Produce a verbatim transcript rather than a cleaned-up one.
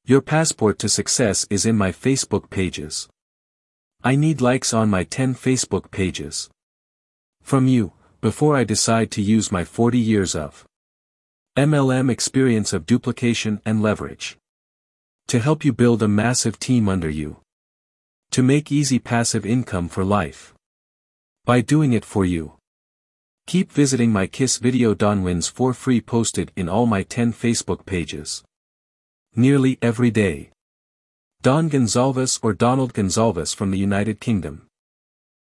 Your passport to success is in my Facebook pages. I need likes on my ten Facebook pages. From you, before I decide to use my forty years of M L M experience of duplication and leverage. To help you build a massive team under you. To make easy passive income for life. By doing it for you. Keep visiting my Kiss video. Don wins for free posted in all my ten Facebook pages. Nearly every day. Don Gonzalez or Donald Gonzalez from the United Kingdom.